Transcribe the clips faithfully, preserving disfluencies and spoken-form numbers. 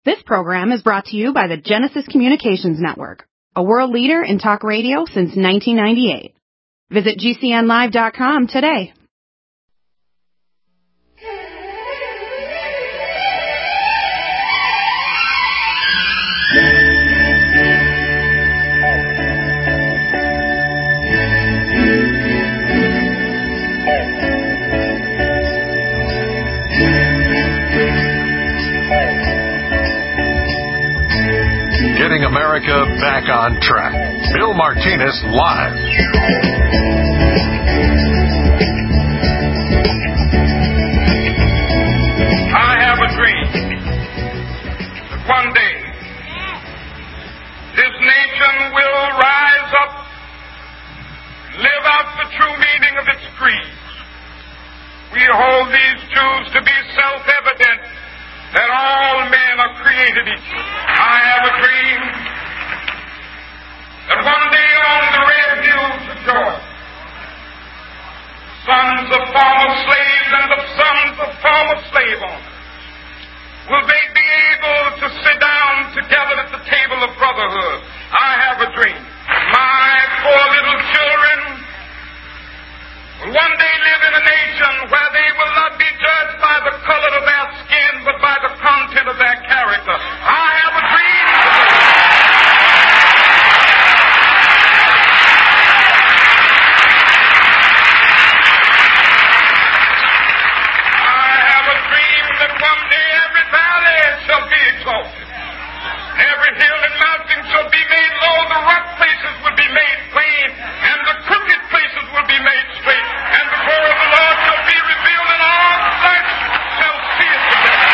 This program is brought to you by the Genesis Communications Network, a world leader in talk radio since nineteen ninety-eight. Visit G C N live dot com today. Getting America back on track. Bill Martinez live. I have a dream that one day this nation will rise up, live out the true meaning of its creed. We hold these truths to be self-evident, that all men are created equal. I have a dream that one day on the red hills of Georgia, sons of former slaves and the sons of former slave owners will they be able to sit down together at the table of brotherhood. I have a dream. My poor little children will one day live in a nation where they will not be judged by the color of their skin, but by the content of their character. I have a dream. I have a dream that one day every valley shall be exalted. Every hill and mountain shall be made low. The rough places will be made plain, and the crooked places will be made straight. And the glory of the Lord shall be revealed, and all flesh shall see it together.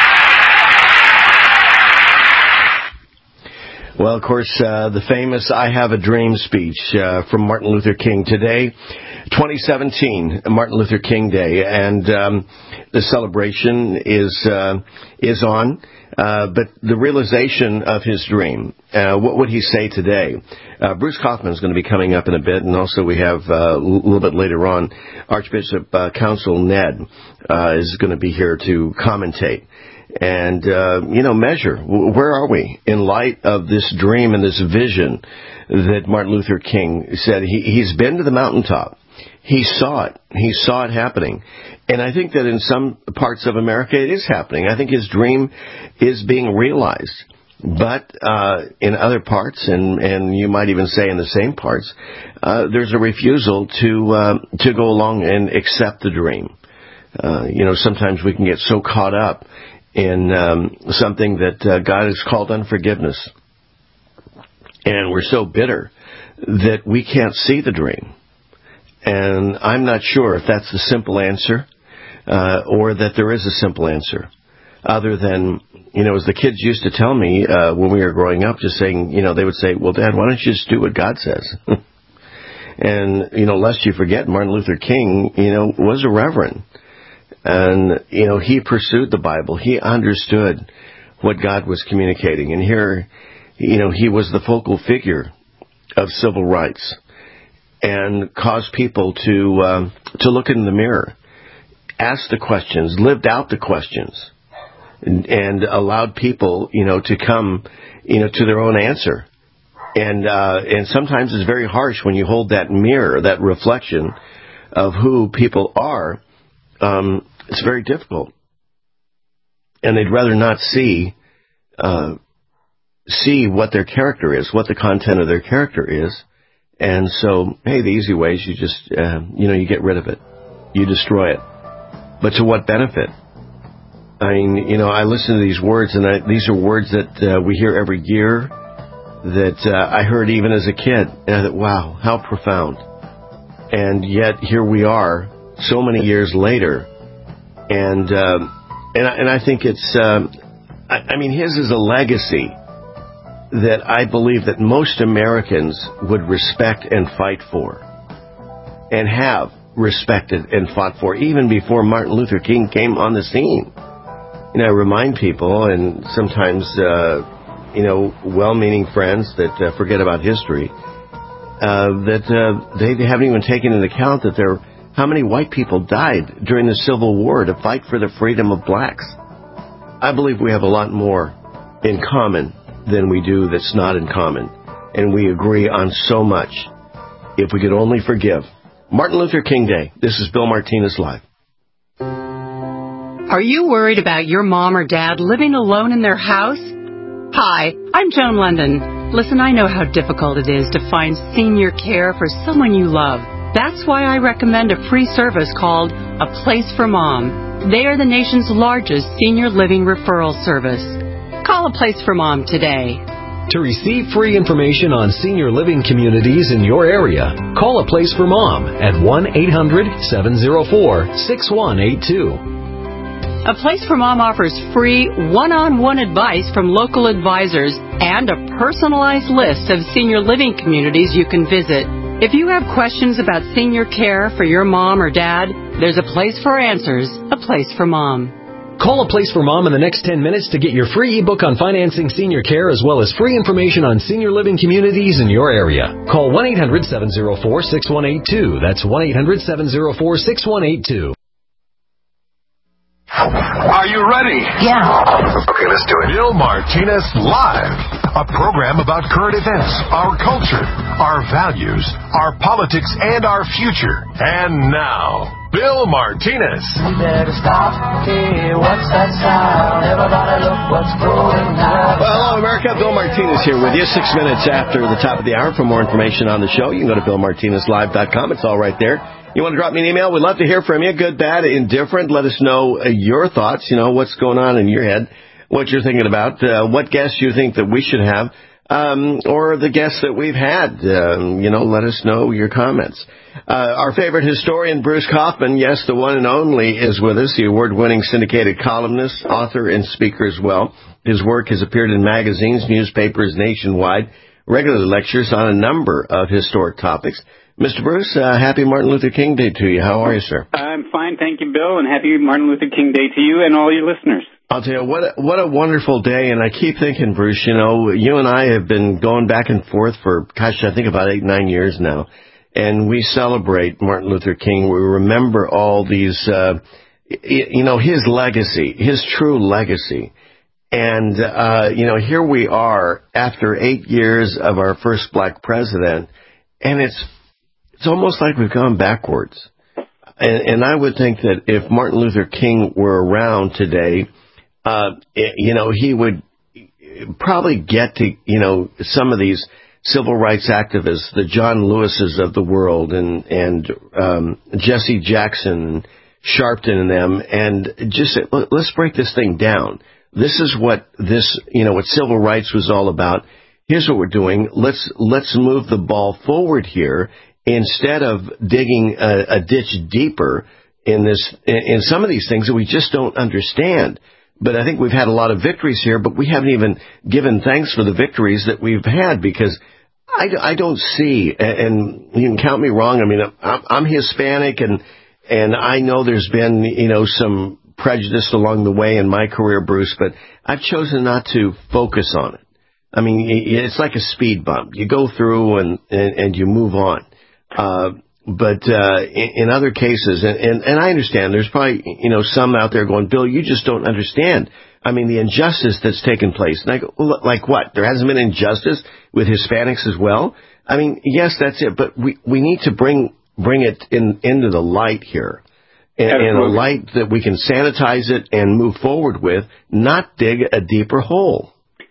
Well, of course, uh, the famous I Have a Dream speech uh, from Martin Luther King today, twenty seventeen, Martin Luther King Day, and um, the celebration is uh, is on. Uh, but the realization of his dream, uh, what would he say today? Uh, Bruce Kaufman is going to be coming up in a bit, and also we have uh, a little bit later on, Archbishop uh, Counsel Ned uh, is going to be here to commentate and, uh, you know, measure where are we in light of this dream and this vision that Martin Luther King said. He, he's been to the mountaintop. He saw it. He saw it happening. And I think that in some parts of America it is happening. I think his dream is being realized. But uh, in other parts, and, and you might even say in the same parts, uh, there's a refusal to uh, to go along and accept the dream. Uh, you know, sometimes we can get so caught up in um, something that uh, God has called unforgiveness. And we're so bitter that we can't see the dream. And I'm not sure if that's the simple answer uh, or that there is a simple answer other than, you know, as the kids used to tell me uh, when we were growing up, just saying, you know, they would say, well, Dad, why don't you just do what God says? And, you know, lest you forget, Martin Luther King, you know, was a reverend. And, you know, he pursued the Bible. He understood what God was communicating. And here, you know, he was the focal figure of civil rights. And caused people to um, to look in the mirror, ask the questions, lived out the questions, and, and allowed people, you know, to come, you know, to their own answer. And uh, and sometimes it's very harsh when you hold that mirror, that reflection of who people are. Um, it's very difficult, and they'd rather not see uh, see what their character is, what the content of their character is. And so, hey, the easy way is you just, uh, you know, you get rid of it. You destroy it. But to what benefit? I mean, you know, I listen to these words, and I, these are words that uh, we hear every year, that uh, I heard even as a kid. And I thought, wow, how profound. And yet, here we are, so many years later. And uh, and, I, and I think it's, um, I, I mean, his is a legacy that I believe that most Americans would respect and fight for, and have respected and fought for, even before Martin Luther King came on the scene. You know, I remind people, and sometimes, uh, you know, well-meaning friends that uh, forget about history, uh, that uh, they haven't even taken into account that there, how many white people died during the Civil War to fight for the freedom of blacks. I believe we have a lot more in common than we do that's not in common. And we agree on so much. If we could only forgive. Martin Luther King Day. This is Bill Martinez Live. Are you worried about your mom or dad living alone in their house? Hi, I'm Joan London. Listen, I know how difficult it is to find senior care for someone you love. That's why I recommend a free service called A Place for Mom. They are the nation's largest senior living referral service. Call A Place for Mom today. To receive free information on senior living communities in your area, call A Place for Mom at one eight hundred seven oh four six one eight two. A Place for Mom offers free one-on-one advice from local advisors and a personalized list of senior living communities you can visit. If you have questions about senior care for your mom or dad, there's a place for answers, A Place for Mom. Call A Place for Mom in the next ten minutes to get your free ebook on financing senior care as well as free information on senior living communities in your area. Call one eight hundred seven oh four six one eight two. That's one eight hundred seven oh four six one eight two. Are you ready? Yeah. Okay, let's do it. Bill Martinez Live, a program about current events, our culture, our values, our politics, and our future. And now, Bill Martinez. We better stop. Hey, what's that sound? Everybody look what's going on. Well, hello, America. Bill Martinez here with you. Six minutes after the top of the hour. For more information on the show, you can go to bill martinez live dot com. It's all right there. You want to drop me an email? We'd love to hear from you. Good, bad, indifferent. Let us know uh, your thoughts. You know, what's going on in your head, what you're thinking about, uh, what guests you think that we should have, um, or the guests that we've had. Um, you know, let us know your comments. Uh, our favorite historian, Bruce Kaufman, yes, the one and only, is with us, the award-winning syndicated columnist, author, and speaker as well. His work has appeared in magazines, newspapers nationwide, regular lectures on a number of historic topics. Mister Bruce, uh, happy Martin Luther King Day to you. How are you, sir? I'm fine, thank you, Bill, and happy Martin Luther King Day to you and all your listeners. I'll tell you, what a, what a wonderful day, and I keep thinking, Bruce, you know, you and I have been going back and forth for, gosh, I think about eight, nine years now, and we celebrate Martin Luther King. We remember all these, uh, you know, his legacy, his true legacy. And, uh, you know, here we are after eight years of our first black president, and it's It's almost like we've gone backwards. And, and I would think that if Martin Luther King were around today, uh, you know, he would probably get to, you know, some of these civil rights activists, the John Lewises of the world, and, and um, Jesse Jackson, and Sharpton and them, and just say, let's break this thing down. This is what this, you know, what civil rights was all about. Here's what we're doing. Let's, let's move the ball forward here. Instead of digging a, a ditch deeper in this, in some of these things that we just don't understand. But I think we've had a lot of victories here, but we haven't even given thanks for the victories that we've had, because I, I don't see, and you can count me wrong. I mean, I'm, I'm Hispanic, and and I know there's been, you know, some prejudice along the way in my career, Bruce, but I've chosen not to focus on it. I mean, it's like a speed bump. You go through and and, and you move on. Uh, but, uh, in, in other cases, and, and, and I understand there's probably, you know, some out there going, Bill, you just don't understand. I mean, the injustice that's taken place. And I go, well, like what? There hasn't been injustice with Hispanics as well? I mean, yes, that's it. But we, we need to bring, bring it in, into the light here. In, in a light that we can sanitize it and move forward with, not dig a deeper hole.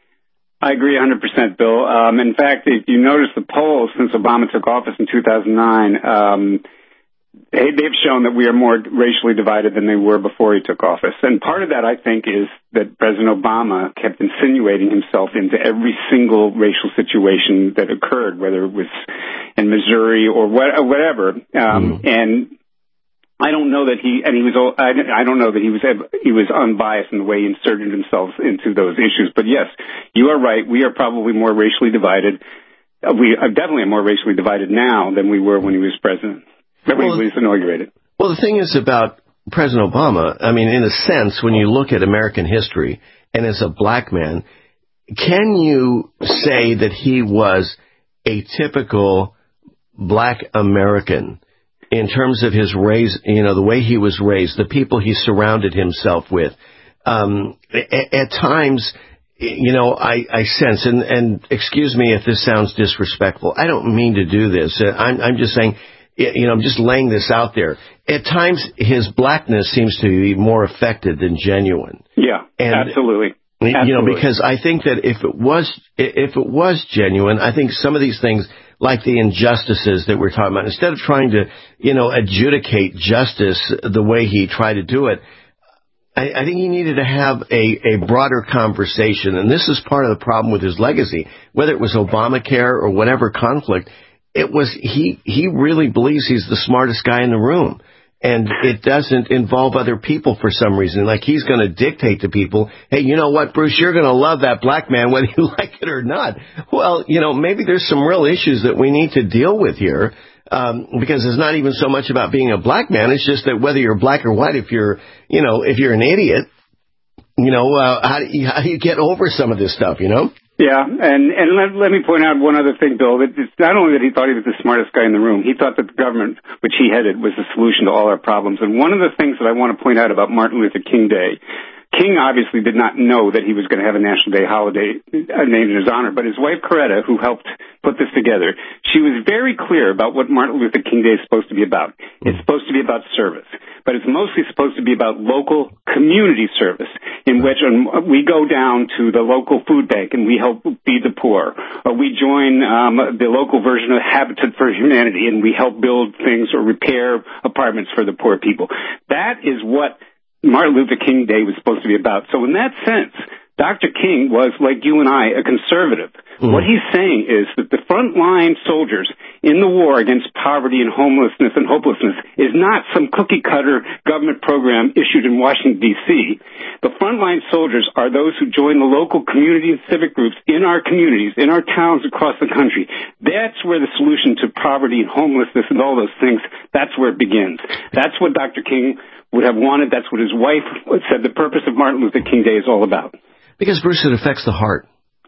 I agree one hundred percent, Bill. Um, in fact, if you notice the polls since Obama took office in two thousand nine, um, they, they've shown that we are more racially divided than they were before he took office. And part of that, I think, is that President Obama kept insinuating himself into every single racial situation that occurred, whether it was in Missouri or what, whatever. Um, mm. And I don't know that he, and he was, I don't know that he was, he was unbiased in the way he inserted himself into those issues. But yes, you are right. We are probably more racially divided. We are definitely more racially divided now than we were when he was president, when well, he was inaugurated. Well, the thing is about President Obama, I mean, in a sense, when you look at American history, and as a black man, can you say that he was a typical black American? In terms of his raise, you know, the way he was raised, the people he surrounded himself with. Um, at, at times, you know, I, I sense, and, and excuse me if this sounds disrespectful. I don't mean to do this. I'm, I'm just saying, you know, I'm just laying this out there. At times, his blackness seems to be more affected than genuine. Yeah, and, absolutely. Absolutely. You know, because I think that if it was if it was genuine, I think some of these things, like the injustices that we're talking about, instead of trying to, you know, adjudicate justice the way he tried to do it, I, I think he needed to have a, a broader conversation. And this is part of the problem with his legacy, whether it was Obamacare or whatever conflict. It was he he really believes he's the smartest guy in the room. And it doesn't involve other people for some reason. Like he's going to dictate to people, hey, you know what, Bruce, you're going to love that black man whether you like it or not. Well, you know, maybe there's some real issues that we need to deal with here, um, because it's not even so much about being a black man. It's just that whether you're black or white, if you're, you know, if you're an idiot, you know, uh, how do you, how do you get over some of this stuff, you know? Yeah, and, and let, let me point out one other thing, Bill. That it's not only that he thought he was the smartest guy in the room, he thought that the government, which he headed, was the solution to all our problems. And one of the things that I want to point out about Martin Luther King Day, King obviously did not know that he was going to have a National Day holiday named in his honor, but his wife, Coretta, who helped put this together, she was very clear about what Martin Luther King Day is supposed to be about. It's supposed to be about service, but it's mostly supposed to be about local community service, in which we go down to the local food bank and we help feed the poor, or we join um, the local version of Habitat for Humanity and we help build things or repair apartments for the poor people. That is what Martin Luther King Day was supposed to be about. So in that sense, Doctor King was, like you and I, a conservative. Mm. What he's saying is that the frontline soldiers in the war against poverty and homelessness and hopelessness is not some cookie-cutter government program issued in Washington, D C The frontline soldiers are those who join the local community and civic groups in our communities, in our towns across the country. That's where the solution to poverty and homelessness and all those things, that's where it begins. That's what Doctor King would have wanted. That's what his wife said the purpose of Martin Luther King Day is all about. Because, Bruce, it affects the heart.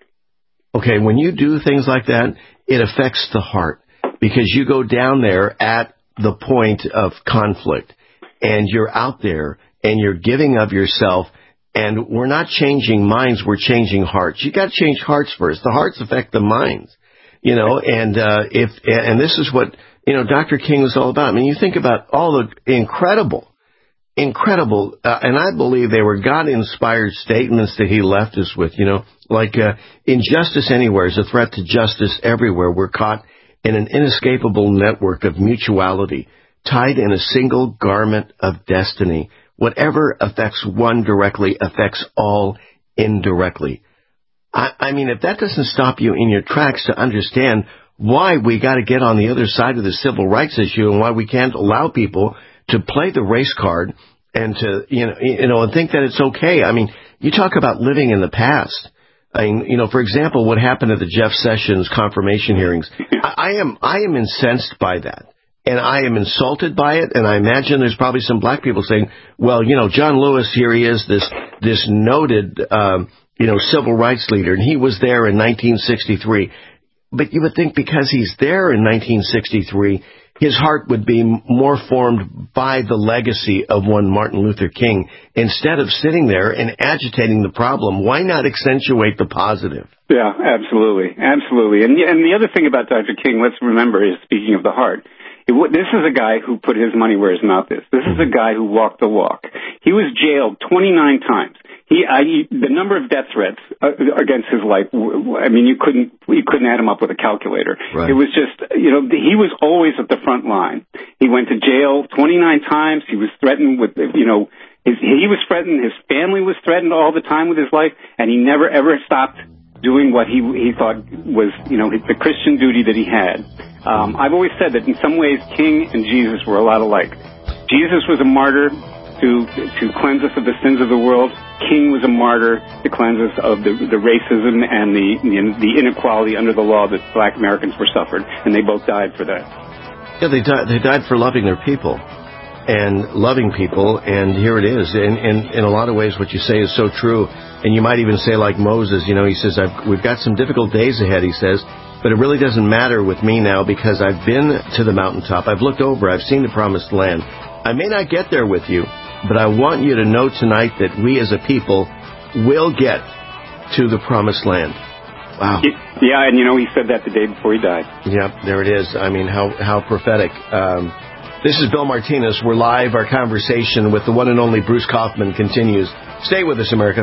Okay, when you do things like that, it affects the heart. Because you go down there at the point of conflict, and you're out there, and you're giving of yourself, and we're not changing minds, we're changing hearts. You got to change hearts first. The hearts affect the minds. You know, and uh, if and this is what, you know, Doctor King was all about. I mean, you think about all the incredible Incredible, uh, and I believe they were God-inspired statements that he left us with, you know, like uh, injustice anywhere is a threat to justice everywhere. We're caught in an inescapable network of mutuality, tied in a single garment of destiny. Whatever affects one directly affects all indirectly. I, I mean, if that doesn't stop you in your tracks to understand why we got to get on the other side of the civil rights issue and why we can't allow people to play the race card and to, you know, you know, and think that it's okay. I mean, you talk about living in the past. I mean, you know, for example, what happened at the Jeff Sessions confirmation hearings. I, I am, I am incensed by that. And I am insulted by it. And I imagine there's probably some black people saying, well, you know, John Lewis, here he is, this, this noted, um, you know, civil rights leader. And he was there in nineteen sixty-three. But you would think because he's there in nineteen sixty-three, his heart would be more formed by the legacy of one Martin Luther King. Instead of sitting there and agitating the problem, why not accentuate the positive? Yeah, absolutely. Absolutely. And, and the other thing about Doctor King, let's remember, is speaking of the heart, it, this is a guy who put his money where his mouth is. This is a guy who walked the walk. He was jailed twenty-nine times. He, I, he, the number of death threats uh, against his life, I mean, you couldn't, you couldn't add them up with a calculator. Right. It was just, you know, he was always at the front line. He went to jail twenty-nine times. He was threatened with, you know, his, he was threatened. His family was threatened all the time with his life, and he never ever stopped doing what he he thought was, you know, the Christian duty that he had. Um, I've always said that in some ways, King and Jesus were a lot alike. Jesus was a martyr to to cleanse us of the sins of the world. King was a martyr to cleanse us of the, the racism and the, the the inequality under the law that black Americans were suffered, and they both died for that. Yeah, they died. They died for loving their people and loving people, and here it is. And in a lot of ways, what you say is so true. And you might even say, like Moses, you know, he says, I've, "We've got some difficult days ahead." He says, "But it really doesn't matter with me now because I've been to the mountaintop. I've looked over. I've seen the promised land. I may not get there with you, but I want you to know tonight that we as a people will get to the promised land. Wow. Yeah, and you know, he said that the day before he died. Yep, there it is. I mean, how, how prophetic. Um, this is Bill Martinez. We're live. Our conversation with the one and only Bruce Kaufman continues. Stay with us, America.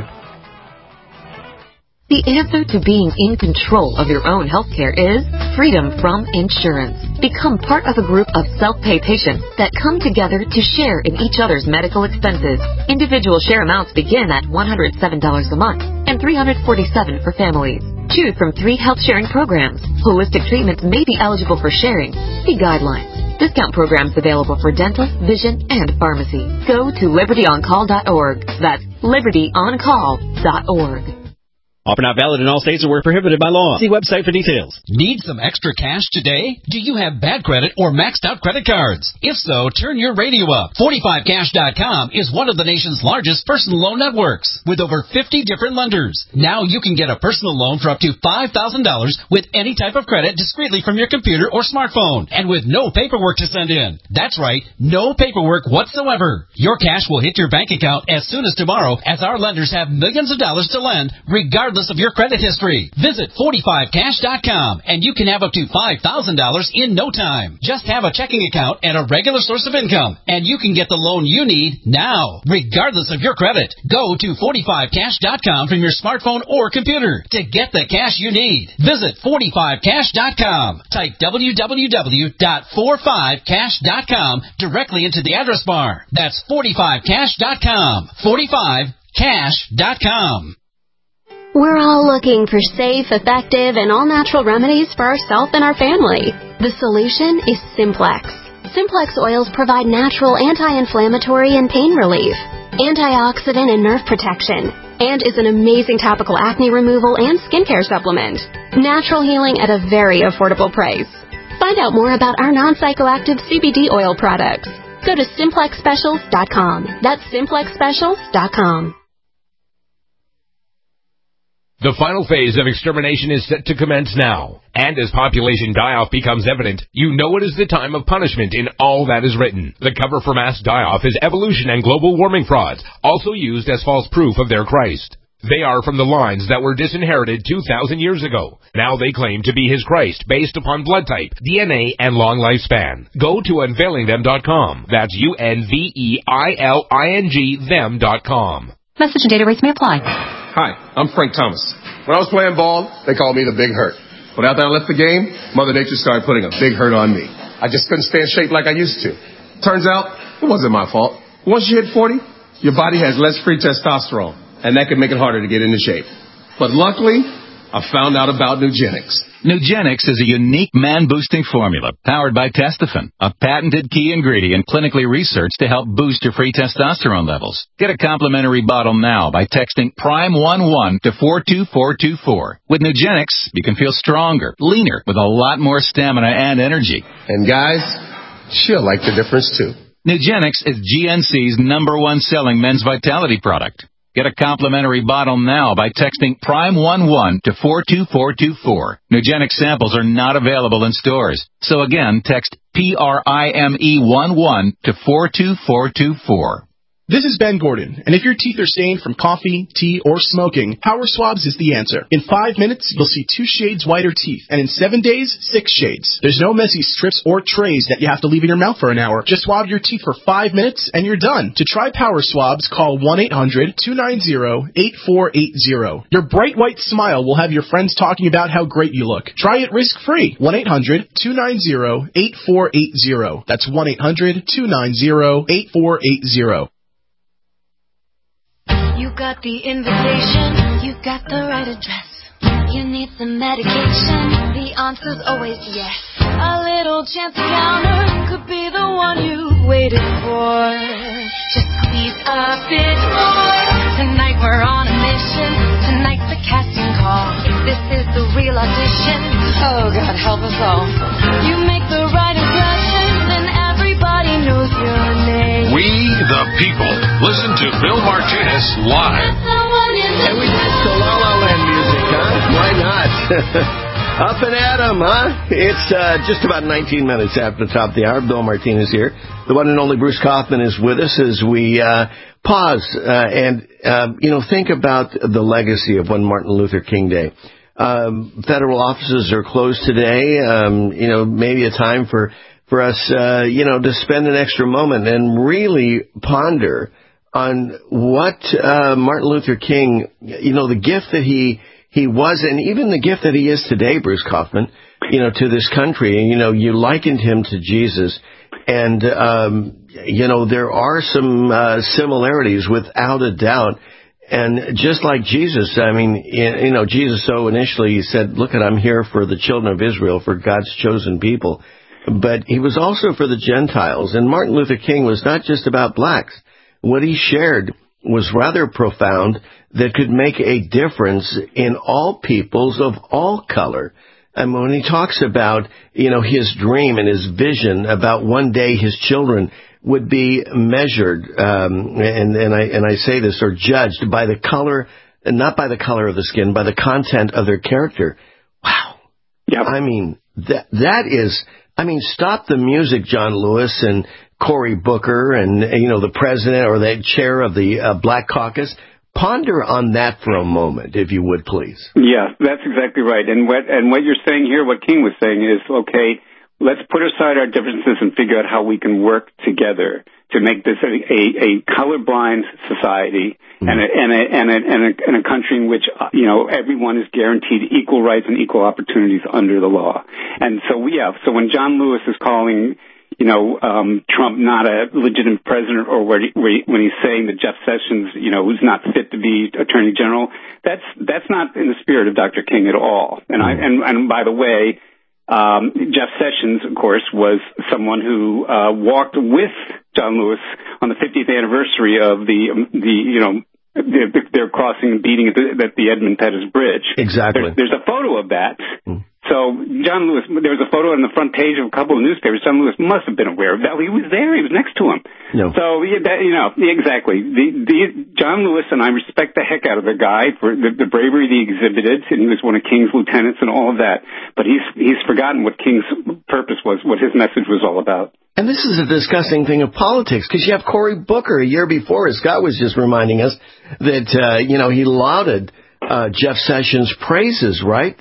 The answer to being in control of your own health care is freedom from insurance. Become part of a group of self-pay patients that come together to share in each other's medical expenses. Individual share amounts begin at one hundred seven dollars a month and three hundred forty-seven dollars for families. Choose from three health sharing programs. Holistic treatments may be eligible for sharing. See guidelines. Discount programs available for dental, vision, and pharmacy. Go to liberty on call dot org. That's liberty on call dot org. Offer not valid in all states or where prohibited by law. See website for details. Need some extra cash today? Do you have bad credit or maxed out credit cards? If so, turn your radio up. forty-five cash dot com is one of the nation's largest personal loan networks with over fifty different lenders. Now you can get a personal loan for up to five thousand dollars with any type of credit discreetly from your computer or smartphone and with no paperwork to send in. That's right, no paperwork whatsoever. Your cash will hit your bank account as soon as tomorrow as our lenders have millions of dollars to lend regardless of your credit history. Visit forty-five cash dot com and you can have up to five thousand dollars in no time. Just have a checking account and a regular source of income and you can get the loan you need now, regardless of your credit. Go to forty-five cash dot com from your smartphone or computer to get the cash you need. Visit forty-five cash dot com. Type w w w dot forty-five cash dot com directly into the address bar. That's forty-five cash dot com. forty-five cash dot com. We're all looking for safe, effective, and all-natural remedies for ourselves and our family. The solution is Simplex. Simplex oils provide natural anti-inflammatory and pain relief, antioxidant and nerve protection, and is an amazing topical acne removal and skincare supplement. Natural healing at a very affordable price. Find out more about our non-psychoactive C B D oil products. Go to simplex specials dot com. That's simplex specials dot com. The final phase of extermination is set to commence now. And as population die-off becomes evident, you know it is the time of punishment in all that is written. The cover for mass die-off is evolution and global warming frauds, also used as false proof of their Christ. They are from the lines that were disinherited two thousand years ago. Now they claim to be his Christ based upon blood type, D N A, and long lifespan. Go to unveiling them dot com. That's U N V E I L I N G them dot com. Message and data rates may apply. Hi, I'm Frank Thomas. When I was playing ball, they called me the Big Hurt. But after I left the game, Mother Nature started putting a big hurt on me. I just couldn't stay in shape like I used to. Turns out, it wasn't my fault. Once you hit forty, your body has less free testosterone, and that can make it harder to get into shape. But luckily, I found out about Nugenix. Nugenix is a unique man-boosting formula powered by Testofen, a patented key ingredient clinically researched to help boost your free testosterone levels. Get a complimentary bottle now by texting prime one one to four two four two four. With Nugenix, you can feel stronger, leaner, with a lot more stamina and energy. And guys, she'll like the difference too. Nugenix is G N C's number one selling men's vitality product. Get a complimentary bottle now by texting prime one one to four two four two four. Nugenix samples are not available in stores. So again, text P R I M E one one to four two four two four. This is Ben Gordon, and if your teeth are stained from coffee, tea, or smoking, Power Swabs is the answer. In five minutes, you'll see two shades whiter teeth, and in seven days, six shades. There's no messy strips or trays that you have to leave in your mouth for an hour. Just swab your teeth for five minutes, and you're done. To try Power Swabs, call one eight hundred two nine zero eight four eight zero. Your bright white smile will have your friends talking about how great you look. Try it risk-free. one eight hundred two nine zero eight four eight zero. That's one eight hundred two nine zero eight four eight zero. You got the invitation, you got the right address. You need some medication, the answer's always yes. A little chance encounter could be the one you waited for. Just squeeze a bit more. Tonight we're on a mission, tonight's the casting call. This is the real audition, oh God help us all. You make the right impression, then everybody knows your name. We the people listen to Bill Martinez live. And we did the La La Land music, huh? Why not? Up and at 'em, huh? It's uh, just about nineteen minutes after the top of the hour. Bill Martinez here. The one and only Bruce Kaufman is with us as we uh, pause uh, and, um, you know, think about the legacy of one Martin Luther King Day. Um, federal offices are closed today. Um, you know, maybe a time for, for us, uh, you know, to spend an extra moment and really ponder on what uh, Martin Luther King, you know, the gift that he he was, and even the gift that he is today, Bruce Kaufman, you know, to this country. And, you know, you likened him to Jesus. And, um, you know, there are some uh, similarities without a doubt. And just like Jesus, I mean, you know, Jesus so initially he said, look, I'm here for the children of Israel, for God's chosen people. But he was also for the Gentiles. And Martin Luther King was not just about blacks. What he shared was rather profound, that could make a difference in all peoples of all color. And when he talks about, you know, his dream and his vision about one day his children would be measured, um, and, and I and I say this, or judged by the color, not by the color of the skin, by the content of their character. Wow. Yeah. I mean, that that is, I mean, stop the music, John Lewis and Cory Booker and, you know, the president or the chair of the uh, Black Caucus. Ponder on that for a moment, if you would, please. Yeah, that's exactly right. And what and what you're saying here, what King was saying is, okay, let's put aside our differences and figure out how we can work together to make this a, a, a colorblind society mm-hmm. and, a, and, a, and, a, and, a, and a country in which, you know, everyone is guaranteed equal rights and equal opportunities under the law. And so, yeah, so when John Lewis is calling, you know, um, Trump not a legitimate president, or where he, where he, when he's saying that Jeff Sessions, you know, who's not fit to be Attorney General, that's that's not in the spirit of Doctor King at all. And I and, and by the way, um, Jeff Sessions, of course, was someone who uh, walked with John Lewis on the fiftieth anniversary of the um, the you know their, their crossing and beating at the, at the Edmund Pettus Bridge. Exactly. There's, there's a photo of that. Mm. So John Lewis, there was a photo on the front page of a couple of newspapers. John Lewis must have been aware of that. He was there. He was next to him. No. So, yeah, that, you know, exactly. The, the, John Lewis, and I respect the heck out of the guy for the, the bravery that he exhibited, and he was one of King's lieutenants and all of that. But he's he's forgotten what King's purpose was, what his message was all about. And this is a disgusting thing of politics, because you have Cory Booker a year before, as Scott was just reminding us, that, uh, you know, he lauded uh, Jeff Sessions' praises, right?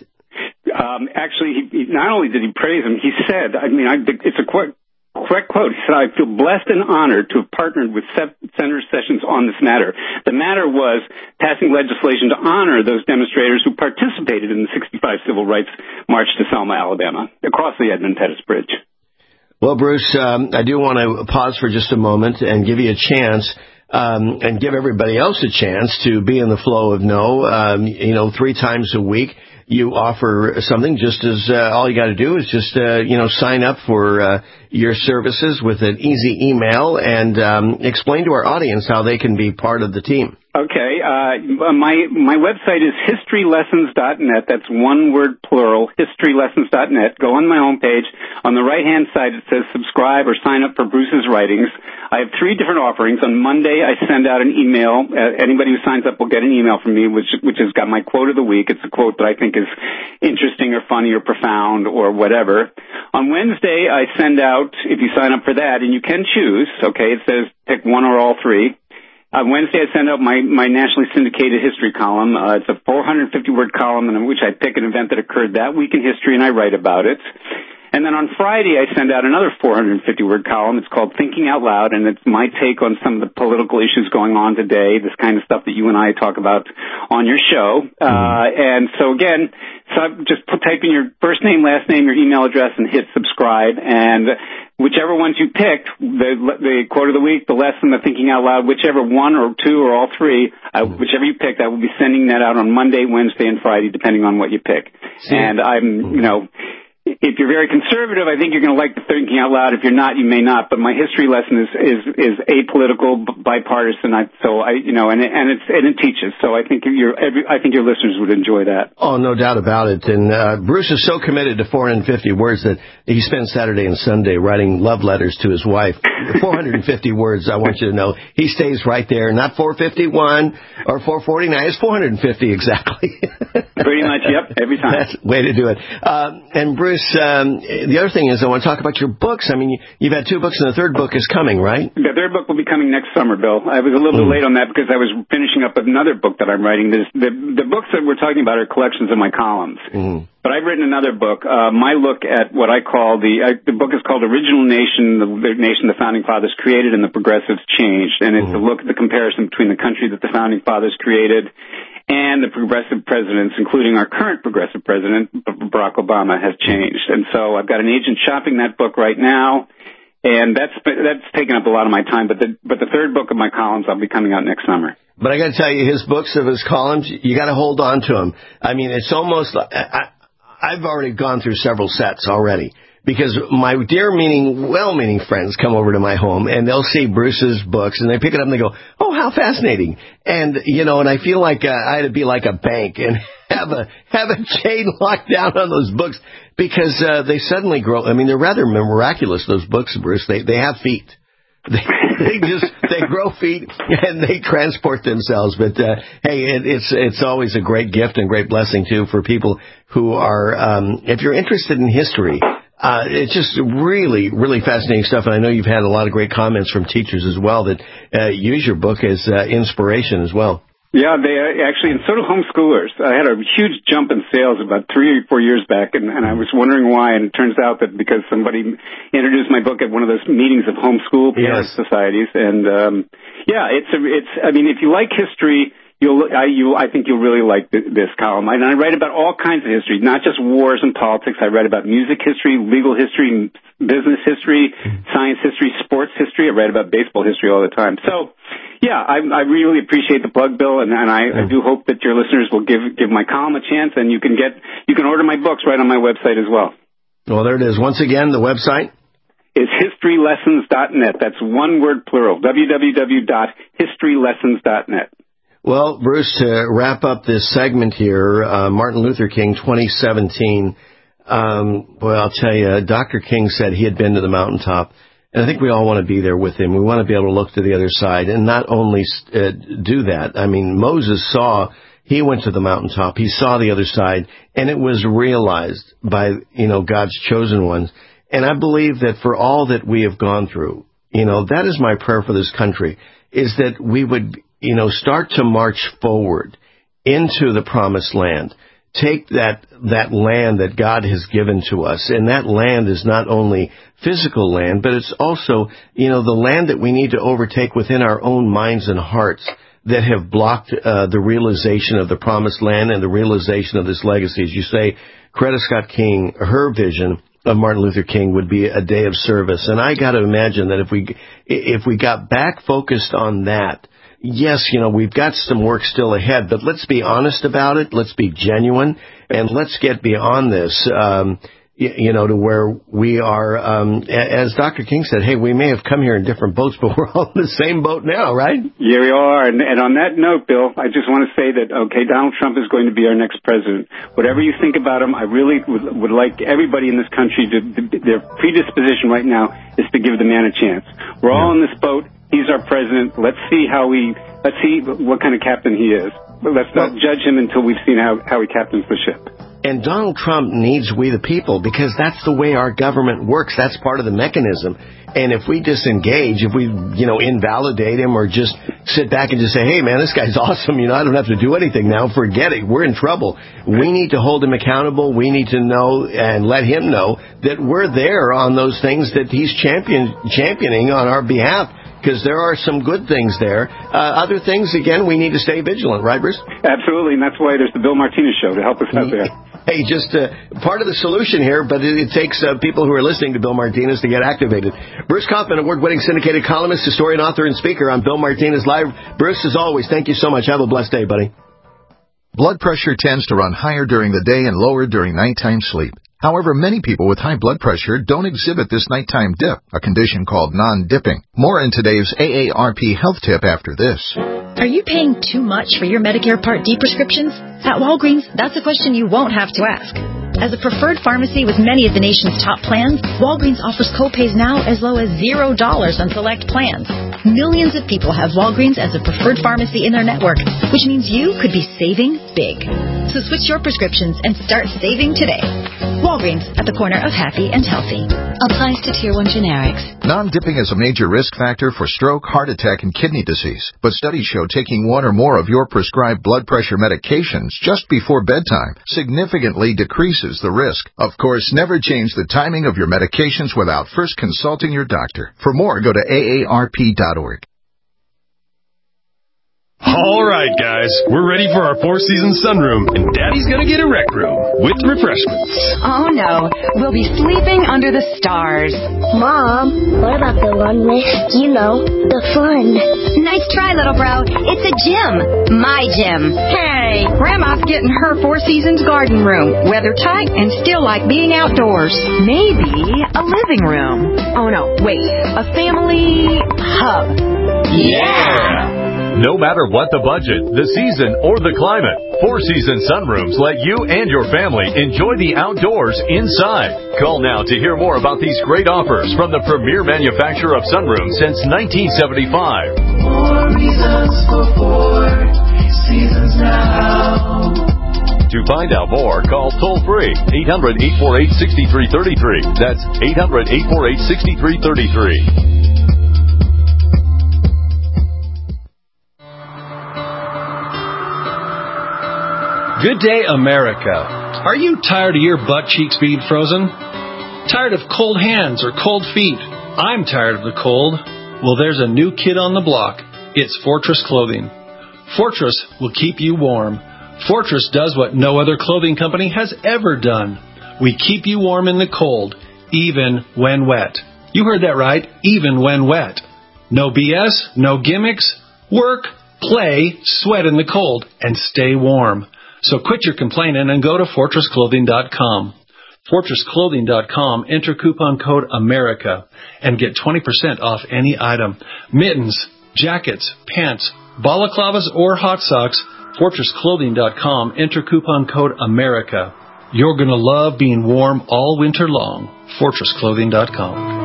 Um, actually, he, he, not only did he praise him, he said, I mean, I, it's a qu- correct quote. He said, I feel blessed and honored to have partnered with Se- Senator Sessions on this matter. The matter was passing legislation to honor those demonstrators who participated in the sixty-five Civil Rights March to Selma, Alabama, across the Edmund Pettus Bridge. Well, Bruce, um, I do want to pause for just a moment and give you a chance um, and give everybody else a chance to be in the flow of know, um, you know, three times a week. You offer something just as uh, all you got to do is just, uh, you know, sign up for uh, your services with an easy email and um, explain to our audience how they can be part of the team. Okay. Uh, my my website is history lessons dot net. That's one word plural, history lessons dot net. Go on my homepage. On the right-hand side, it says subscribe or sign up for Bruce's writings. I have three different offerings. On Monday, I send out an email. Uh, anybody who signs up will get an email from me, which which has got my quote of the week. It's a quote that I think is interesting or funny or profound or whatever. On Wednesday, I send out, if you sign up for that, and you can choose, okay, it says pick one or all three. On Wednesday, I send out my, my nationally syndicated history column. Uh, it's a four hundred fifty word column in which I pick an event that occurred that week in history, and I write about it. And then on Friday, I send out another four hundred fifty word column. It's called Thinking Out Loud, and it's my take on some of the political issues going on today, this kind of stuff that you and I talk about on your show. Mm-hmm. Uh, and so again, so just put, type in your first name, last name, your email address, and hit subscribe. And whichever ones you picked, the, the quote of the week, the lesson, the Thinking Out Loud, whichever one or two or all three, uh, whichever you picked, I will be sending that out on Monday, Wednesday, and Friday, depending on what you pick. See? And I'm, you know, if you're very conservative, I think you're going to like the Thinking Out Loud. If you're not, you may not. But my history lesson is is, is apolitical, bipartisan. I, so I, you know, and it, and it's and it teaches. So I think your every, I think your listeners would enjoy that. Oh, no doubt about it. And uh, Bruce is so committed to four hundred fifty words that he spends Saturday and Sunday writing love letters to his wife. four hundred fifty words. I want you to know he stays right there. Not four fifty-one or four forty-nine. It's four hundred fifty exactly. Pretty much, yep, every time. That's the way to do it. Uh, and Bruce, um, the other thing is I want to talk about your books. I mean, you, you've had two books, and the third book is coming, right? The third book will be coming next summer, Bill. I was a little mm. bit late on that because I was finishing up another book that I'm writing. There's, the, the books that we're talking about are collections of my columns. Mm. But I've written another book, uh, my look at what I call the, uh, the book is called Original Nation, the, the nation the Founding Fathers created and the progressives changed. And it's mm. a look at the comparison between the country that the Founding Fathers created and the progressive presidents, including our current progressive president, Barack Obama, has changed. And so I've got an agent shopping that book right now, and that's that's taken up a lot of my time. But the but the third book of my columns will be coming out next summer. But I got to tell you, his books of his columns, you got to hold on to them. I mean, it's almost like I, I've already gone through several sets already. Because my dear meaning, well-meaning friends come over to my home and they'll see Bruce's books and they pick it up and they go, oh, how fascinating. And, you know, and I feel like uh, I had to be like a bank and have a, have a chain locked down on those books because uh, they suddenly grow. I mean, they're rather miraculous, those books, Bruce. They, they have feet. They, they just, they grow feet and they transport themselves. But, uh, hey, it, it's, it's always a great gift and great blessing too for people who are, um, if you're interested in history, Uh, it's just really, really fascinating stuff, and I know you've had a lot of great comments from teachers as well that uh, use your book as uh, inspiration as well. Yeah, they uh, actually, and so do homeschoolers. I had a huge jump in sales about three or four years back, and, and I was wondering why, and it turns out that because somebody introduced my book at one of those meetings of homeschool parent yes. societies, and um, yeah, it's, a, it's. I mean, if you like history, You'll, I, you, I think you'll really like th- this column. I, and I write about all kinds of history, not just wars and politics. I write about music history, legal history, business history, science history, sports history. I write about baseball history all the time. So, yeah, I, I really appreciate the plug, Bill, and, and I, I do hope that your listeners will give give my column a chance, and you can get you can order my books right on my website as well. Well, there it is. Once again, the website is history lessons dot net. That's one word plural. w w w dot history lessons dot net. Well, Bruce, to wrap up this segment here, uh, Martin Luther King twenty seventeen, um, well, I'll tell you, Doctor King said he had been to the mountaintop, and I think we all want to be there with him. We want to be able to look to the other side and not only uh, do that. I mean, Moses saw, he went to the mountaintop, he saw the other side, and it was realized by, you know, God's chosen ones. And I believe that for all that we have gone through, you know, that is my prayer for this country, is that we would, you know, start to march forward into the promised land. Take that, that land that God has given to us. And that land is not only physical land, but it's also, you know, the land that we need to overtake within our own minds and hearts that have blocked uh, the realization of the promised land and the realization of this legacy. As you say, Coretta Scott King, her vision of Martin Luther King would be a day of service. And I got to imagine that if we, if we got back focused on that, yes, you know, we've got some work still ahead, but let's be honest about it. Let's be genuine, and let's get beyond this, um, you, you know, to where we are, um, as Doctor King said, hey, we may have come here in different boats, but we're all in the same boat now, right? Yeah, we are. And, and on that note, Bill, I just want to say that, okay, Donald Trump is going to be our next president. Whatever you think about him, I really would, would like everybody in this country to, to, their predisposition right now is to give the man a chance. We're all in this boat. He's our president. Let's see how we, let's see what kind of captain he is. But let's not judge him until we've seen how, how he captains the ship. And Donald Trump needs we the people, because that's the way our government works. That's part of the mechanism. And if we disengage, if we, you know, invalidate him or just sit back and just say, hey, man, this guy's awesome, you know, I don't have to do anything now, forget it, we're in trouble. We need to hold him accountable. We need to know and let him know that we're there on those things that he's champion, championing on our behalf. Because there are some good things there. Uh, other things, again, we need to stay vigilant, right, Bruce? Absolutely, and that's why there's the Bill Martinez Show to help us out there. Hey, just uh, part of the solution here, but it, it takes uh, people who are listening to Bill Martinez to get activated. Bruce Kaufman, award-winning syndicated columnist, historian, author, and speaker on Bill Martinez Live. Bruce, as always, thank you so much. Have a blessed day, buddy. Blood pressure tends to run higher during the day and lower during nighttime sleep. However, many people with high blood pressure don't exhibit this nighttime dip, a condition called non-dipping. More in today's A A R P health tip after this. Are you paying too much for your Medicare Part D prescriptions? At Walgreens, that's a question you won't have to ask. As a preferred pharmacy with many of the nation's top plans, Walgreens offers copays now as low as zero dollars on select plans. Millions of people have Walgreens as a preferred pharmacy in their network, which means you could be saving big. So switch your prescriptions and start saving today. Walgreens, at the corner of happy and healthy. Applies to Tier one generics. Non-dipping is a major risk factor for stroke, heart attack, and kidney disease. But studies show taking one or more of your prescribed blood pressure medications just before bedtime significantly decreases the risk. Of course, never change the timing of your medications without first consulting your doctor. For more, go to A A R P dot org. All right, guys, we're ready for our Four Seasons sunroom, and Daddy's gonna get a rec room with refreshments. Oh, no. We'll be sleeping under the stars. Mom, what about the one with, you know, the fun? Nice try, little bro. It's a gym. My gym. Hey, Grandma's getting her Four Seasons garden room. Weather tight and still like being outdoors. Maybe a living room. Oh, no, wait. A family hub. Yeah! No matter what the budget, the season, or the climate, Four Seasons Sunrooms let you and your family enjoy the outdoors inside. Call now to hear more about these great offers from the premier manufacturer of sunrooms since nineteen seventy-five. More reasons for Four Seasons now. To find out more, call toll-free eight hundred, eight four eight, six three three three. That's eight hundred, eight four eight, six three three three. Good day, America. Are you tired of your butt cheeks being frozen? Tired of cold hands or cold feet? I'm tired of the cold. Well, there's a new kid on the block. It's Fortress Clothing. Fortress will keep you warm. Fortress does what no other clothing company has ever done. We keep you warm in the cold, even when wet. You heard that right, even when wet. No B S, no gimmicks. Work, play, sweat in the cold, and stay warm. So quit your complaining and go to fortress clothing dot com. fortress clothing dot com, enter coupon code AMERICA and get twenty percent off any item. Mittens, jackets, pants, balaclavas, or hot socks, fortress clothing dot com, enter coupon code AMERICA. You're going to love being warm all winter long. fortress clothing dot com.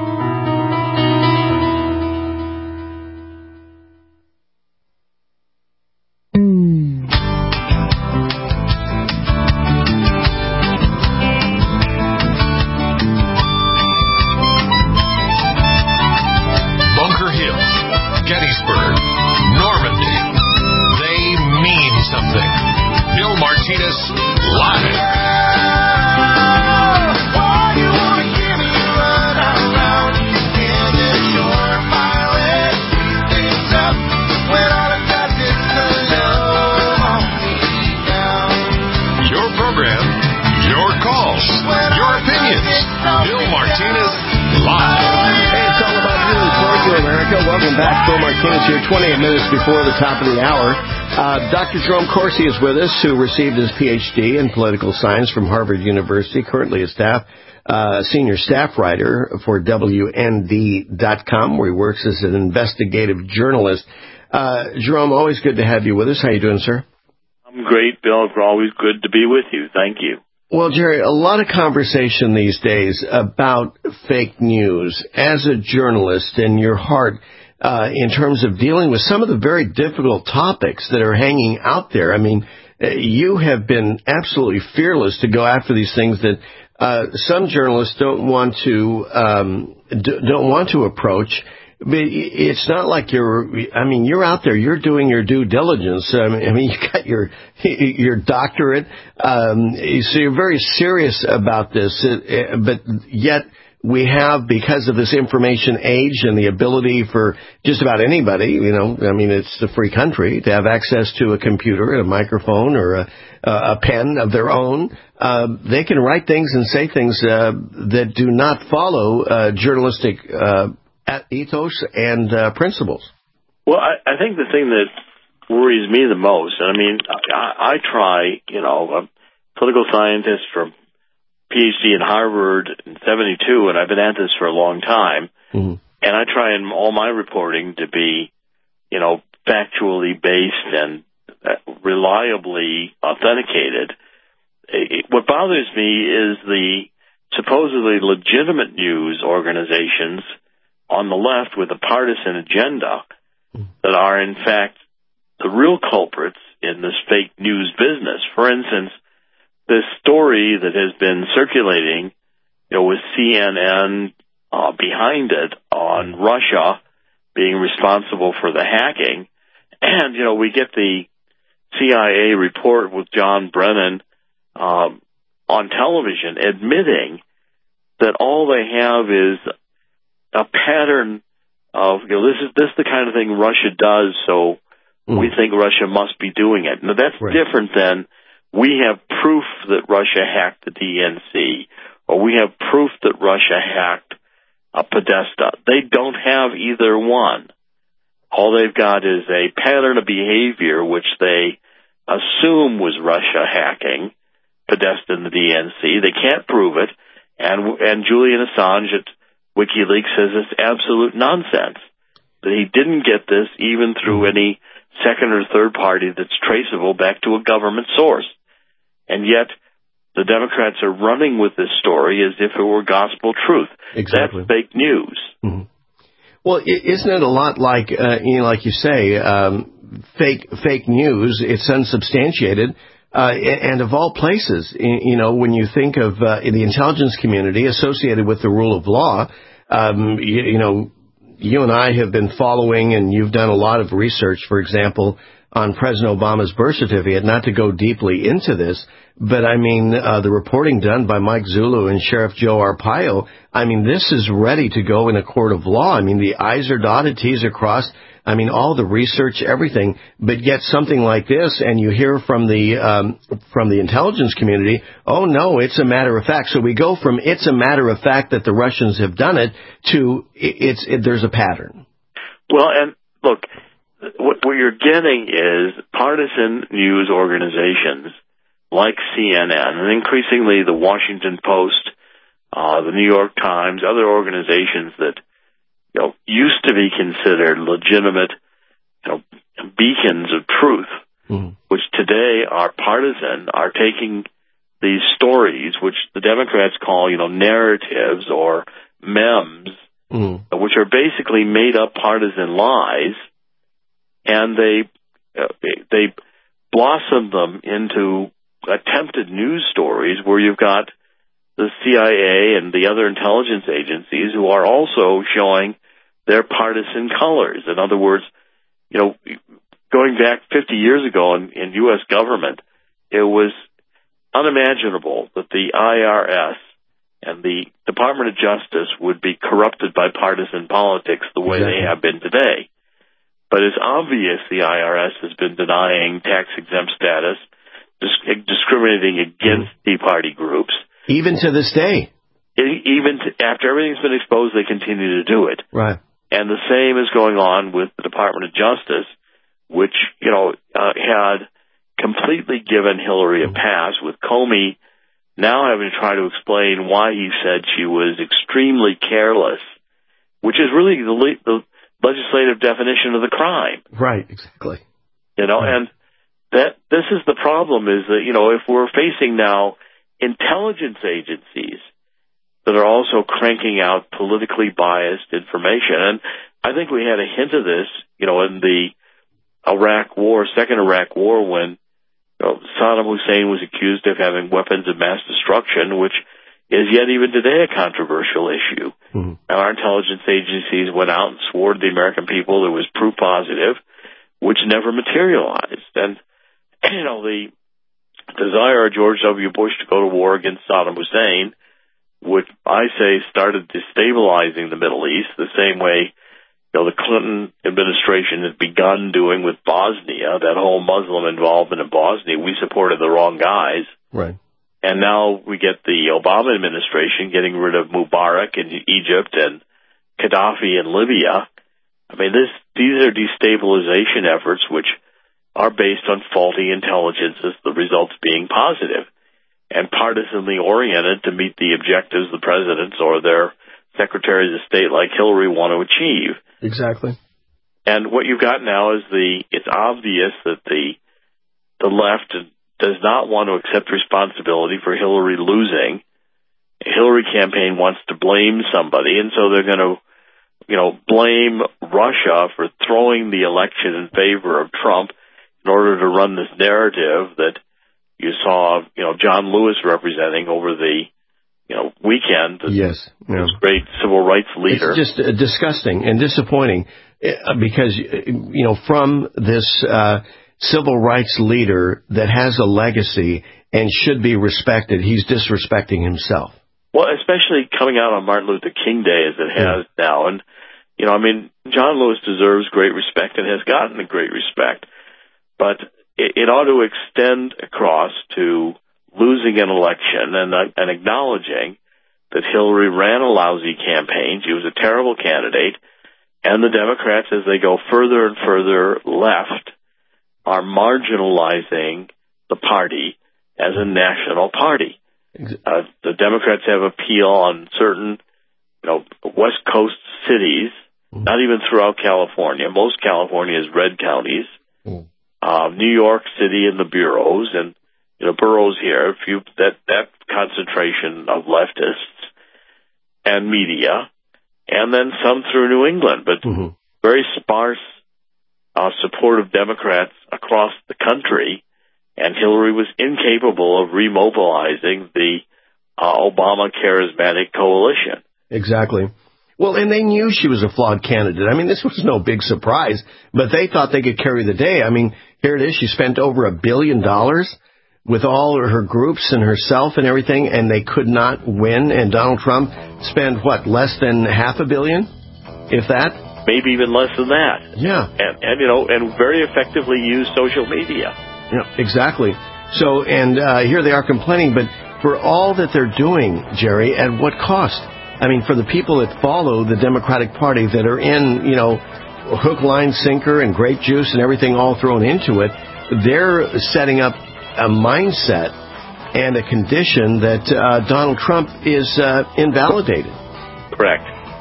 twenty-eight minutes before the top of the hour. Uh, Doctor Jerome Corsi is with us, who received his P H D in political science from Harvard University, currently a staff, uh, senior staff writer for W N D dot com, where he works as an investigative journalist. Uh, Jerome, always good to have you with us. How you doing, sir? I'm great, Bill. It's always good to be with you. Thank you. Well, Jerry, a lot of conversation these days about fake news. As a journalist, in your heart, Uh, in terms of dealing with some of the very difficult topics that are hanging out there. I mean, you have been absolutely fearless to go after these things that uh, some journalists don't want to um, d- don't want to approach. But it's not like you're. I mean, you're out there. You're doing your due diligence. I mean, I mean you got your your doctorate, um, so you're very serious about this. But yet, we have, because of this information age and the ability for just about anybody, you know, I mean, it's a free country, to have access to a computer, a microphone, or a, a pen of their own. Uh, they can write things and say things uh, that do not follow uh, journalistic uh, ethos and uh, principles. Well, I, I think the thing that worries me the most, and I mean, I, I try, you know, a political scientist from P H D in Harvard in seventy-two, and I've been at this for a long time. Mm-hmm. And I try in all my reporting to be, you know, factually based and reliably authenticated. It, what bothers me is the supposedly legitimate news organizations on the left with a partisan agenda that are, in fact, the real culprits in this fake news business. For instance, this story that has been circulating, you know, with C N N uh, behind it on Russia being responsible for the hacking. And, you know, we get the C I A report with John Brennan um, on television admitting that all they have is a pattern of, you know, this is, this is the kind of thing Russia does, so mm. we think Russia must be doing it. Now, that's right. different than we have proof that Russia hacked the D N C, or we have proof that Russia hacked a Podesta. They don't have either one. All they've got is a pattern of behavior which they assume was Russia hacking Podesta and the D N C. They can't prove it, and and Julian Assange at WikiLeaks says it's absolute nonsense, that he didn't get this even through any second or third party that's traceable back to a government source. And yet the Democrats are running with this story as if it were gospel truth. Exactly. That's fake news. Mm-hmm. Well, isn't it a lot like, uh, you know, like you say, um, fake fake news? It's unsubstantiated, uh, and of all places, you know, when you think of uh, the intelligence community associated with the rule of law, um, you, you know, you and I have been following, and you've done a lot of research, for example, on President Obama's birth certificate. Not to go deeply into this, but I mean, uh, the reporting done by Mike Zulu and Sheriff Joe Arpaio, I mean, this is ready to go in a court of law. I mean, the I's are dotted, T's are crossed. I mean, all the research, everything, but yet something like this, and you hear from the um, from the intelligence community, oh, no, it's a matter of fact. So we go from it's a matter of fact that the Russians have done it to it's it, there's a pattern. Well, and look, what, what you're getting is partisan news organizations like C N N, and increasingly the Washington Post, uh, the New York Times, other organizations that, you know, used to be considered legitimate, you know, beacons of truth, mm-hmm. which today are partisan, are taking these stories, which the Democrats call, you know, narratives or memes, mm-hmm. which are basically made up partisan lies, and they uh, they blossom them into attempted news stories where you've got the C I A and the other intelligence agencies who are also showing their partisan colors. In other words, you know, going back fifty years ago in, in U S government, it was unimaginable that the I R S and the Department of Justice would be corrupted by partisan politics the way exactly. they have been today. But it's obvious the I R S has been denying tax-exempt status, disc- discriminating against mm. Tea Party groups. Even to this day. It, even to, after everything's been exposed, they continue to do it. Right. And the same is going on with the Department of Justice, which, you know, uh, had completely given Hillary a pass, with Comey now having to try to explain why he said she was extremely careless, which is really the, le- the legislative definition of the crime. Right, exactly. You know, right. and that this is the problem, is that, you know, if we're facing now intelligence agencies that are also cranking out politically biased information. And I think we had a hint of this, you know, in the Iraq War, second Iraq War, when, you know, Saddam Hussein was accused of having weapons of mass destruction, which is yet even today a controversial issue. Mm-hmm. And our intelligence agencies went out and swore to the American people it was proof positive, which never materialized. And, you know, the desire of George W. Bush to go to war against Saddam Hussein, which I say started destabilizing the Middle East, the same way, you know, the Clinton administration has begun doing with Bosnia, that whole Muslim involvement in Bosnia. We supported the wrong guys. Right. And now we get the Obama administration getting rid of Mubarak in Egypt and Gaddafi in Libya. I mean, this, these are destabilization efforts which are based on faulty intelligence, as the results being positive, and partisanly oriented to meet the objectives the presidents or their secretaries of state like Hillary want to achieve. Exactly. And what you've got now is the, it's obvious that the, the left, does not want to accept responsibility for Hillary losing. The Hillary campaign wants to blame somebody, and so they're going to, you know, blame Russia for throwing the election in favor of Trump in order to run this narrative that you saw, you know, John Lewis representing over the, you know, weekend. Yes. Yeah. This great civil rights leader. It's just uh, disgusting and disappointing uh, because, you know, from this uh, civil rights leader that has a legacy and should be respected, he's disrespecting himself. Well, especially coming out on Martin Luther King Day as it has yeah. now. And, you know, I mean, John Lewis deserves great respect and has gotten a great respect. But it, it ought to extend across to losing an election and, uh, and acknowledging that Hillary ran a lousy campaign. She was a terrible candidate. And the Democrats, as they go further and further left, are marginalizing the party as a national party. Uh, the Democrats have appeal on certain, you know, West Coast cities, mm. not even throughout California. Most California is red counties. Mm. Uh, New York City and the boroughs, and you know, boroughs here. If you that that concentration of leftists and media, and then some through New England, but mm-hmm. very sparse uh, support of Democrats across the country. And Hillary was incapable of remobilizing the uh, Obama charismatic coalition. Exactly. Well, and they knew she was a flawed candidate. I mean, this was no big surprise, but they thought they could carry the day. I mean, here it is. She spent over a billion dollars with all of her groups and herself and everything, and they could not win. And Donald Trump spent, what, less than half a billion, if that? Maybe even less than that. Yeah. And, and you know, and very effectively used social media. Yeah, exactly. So, and uh, here they are complaining, but for all that they're doing, Jerry, at what cost? I mean, for the people that follow the Democratic Party that are in, you know, hook, line, sinker, and grape juice and everything all thrown into it, they're setting up a mindset and a condition that uh, Donald Trump is uh, invalidated. Correct.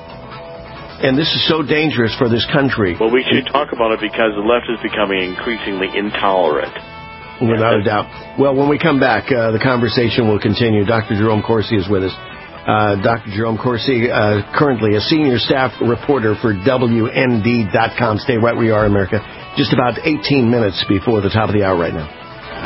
And this is so dangerous for this country. Well, we should talk about it because the left is becoming increasingly intolerant. Without a doubt. Well, when we come back, uh, the conversation will continue. Doctor Jerome Corsi is with us. Uh, Doctor Jerome Corsi, uh, currently a senior staff reporter for W N D dot com. Stay right where you are, America. Just about eighteen minutes before the top of the hour right now.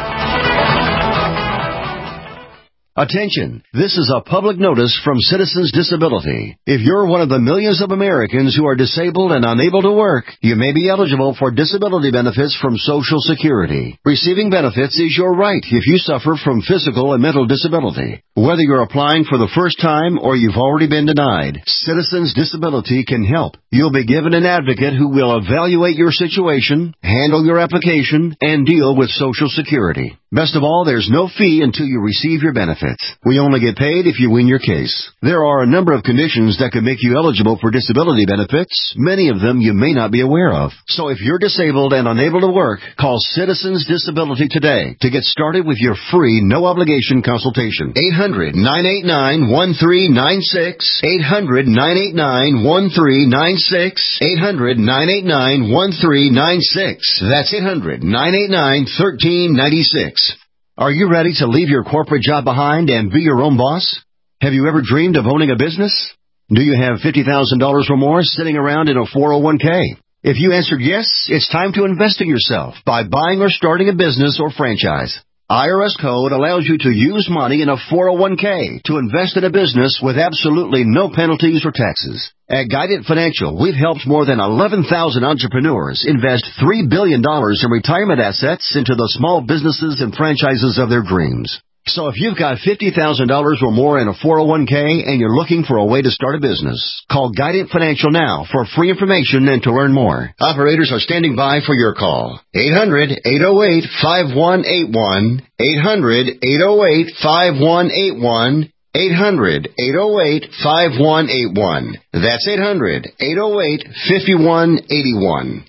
Attention, this is a public notice from Citizens Disability. If you're one of the millions of Americans who are disabled and unable to work, you may be eligible for disability benefits from Social Security. Receiving benefits is your right if you suffer from physical and mental disability. Whether you're applying for the first time or you've already been denied, Citizens Disability can help. You'll be given an advocate who will evaluate your situation, handle your application, and deal with Social Security. Best of all, there's no fee until you receive your benefits. We only get paid if you win your case. There are a number of conditions that could make you eligible for disability benefits, many of them you may not be aware of. So if you're disabled and unable to work, call Citizens Disability today to get started with your free, no-obligation consultation. eight hundred, nine eight nine, one three nine six, eight hundred, nine eight nine, one three nine six, eight hundred, nine eight nine, one three nine six. That's eight hundred, nine eight nine, one three nine six. Are you ready to leave your corporate job behind and be your own boss? Have you ever dreamed of owning a business? Do you have fifty thousand dollars or more sitting around in a four oh one k? If you answered yes, it's time to invest in yourself by buying or starting a business or franchise. I R S Code allows you to use money in a four oh one k to invest in a business with absolutely no penalties or taxes. At Guidant Financial, we've helped more than eleven thousand entrepreneurs invest three billion dollars in retirement assets into the small businesses and franchises of their dreams. So if you've got fifty thousand dollars or more in a four oh one k and you're looking for a way to start a business, call Guidant Financial now for free information and to learn more. Operators are standing by for your call. eight hundred, eight oh eight, five one eight one, eight hundred, eight oh eight, five one eight one, eight hundred, eight oh eight, five one eight one. That's eight hundred, eight oh eight, five one eight one.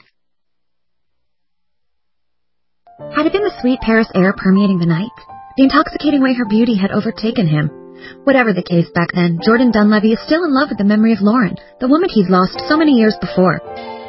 Had it been the sweet Paris air permeating the night? The intoxicating way her beauty had overtaken him. Whatever the case back then, Jordan Dunleavy is still in love with the memory of Lauren, the woman he'd lost so many years before.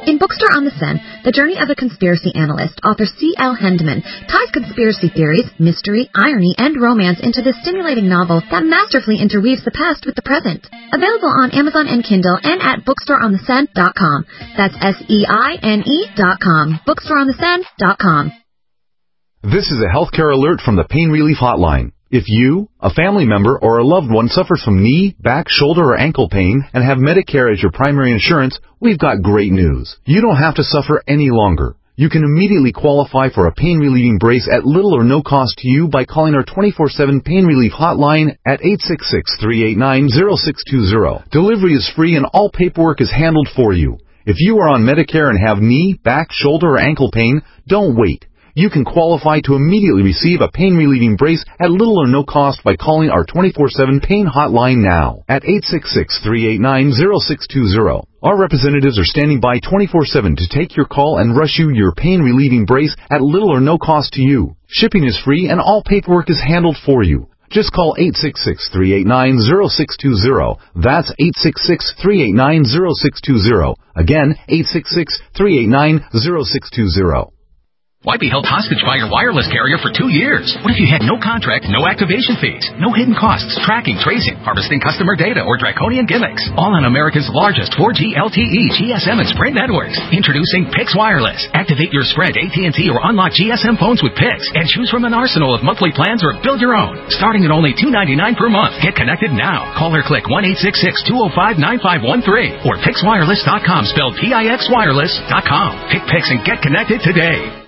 In Bookstore on the Seine, The Journey of a Conspiracy Analyst, author C L Hendman ties conspiracy theories, mystery, irony, and romance into this stimulating novel that masterfully interweaves the past with the present. Available on Amazon and Kindle and at bookstore on the seine dot com. That's S E I N E dot com. bookstore on the seine dot com. This is a healthcare alert from the Pain Relief Hotline. If you, a family member, or a loved one suffers from knee, back, shoulder, or ankle pain and have Medicare as your primary insurance, we've got great news. You don't have to suffer any longer. You can immediately qualify for a pain-relieving brace at little or no cost to you by calling our twenty-four seven Pain Relief Hotline at eight six six, three eight nine, zero six two zero. Delivery is free and all paperwork is handled for you. If you are on Medicare and have knee, back, shoulder, or ankle pain, don't wait. You can qualify to immediately receive a pain-relieving brace at little or no cost by calling our twenty-four seven Pain Hotline now at eight six six, three eight nine, zero six two zero. Our representatives are standing by twenty-four seven to take your call and rush you your pain-relieving brace at little or no cost to you. Shipping is free and all paperwork is handled for you. Just call eight six six, three eight nine, zero six two zero. That's eight six six, three eight nine, zero six two zero. Again, eight six six, three eight nine, zero six two zero. Why be held hostage by your wireless carrier for two years? What if you had no contract, no activation fees, no hidden costs, tracking, tracing, harvesting customer data, or draconian gimmicks? All on America's largest four G L T E, G S M, and Sprint networks. Introducing Pix Wireless. Activate your Sprint, A T and T, or unlock G S M phones with Pix and choose from an arsenal of monthly plans or build your own. Starting at only two ninety-nine per month. Get connected now. Call or click one eight six six, two oh five, nine five one three or pix wireless dot com, spelled P I X wireless dot com. Pick Pix and get connected today.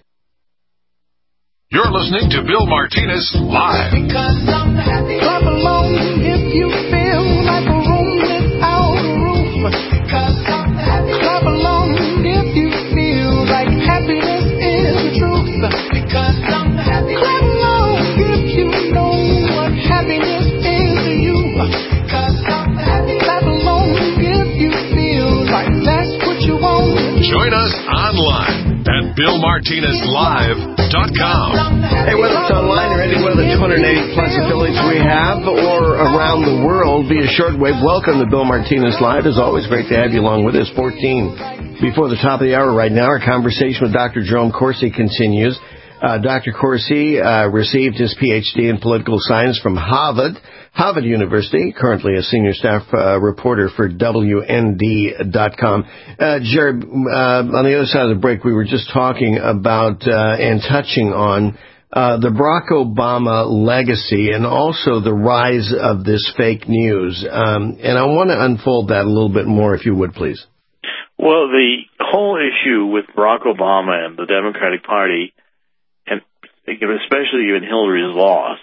You're listening to Bill Martinez Live. Because I'm happy. Clap along if you feel like a room without a roof. Because I'm happy. Clap along if you feel like happiness is the truth. Because I'm happy. Clap along if you know what happiness is to you. Because I'm happy. Clap along if you feel like that's what you want. Join us online at bill martinez live dot com. Hey, whether it's online or any one of the two hundred eighty plus affiliates we have or around the world via shortwave, welcome to Bill Martinez Live. It's always great to have you along with us. fourteen before the top of the hour right now. Our conversation with Doctor Jerome Corsi continues. Uh, Doctor Corsi uh, received his P H D in political science from Harvard, Harvard University, currently a senior staff uh, reporter for W N D dot com. Uh, Jared, uh, on the other side of the break, we were just talking about uh, and touching on uh, the Barack Obama legacy and also the rise of this fake news. Um, and I want to unfold that a little bit more, if you would, please. Well, the whole issue with Barack Obama and the Democratic Party, and especially even Hillary's loss,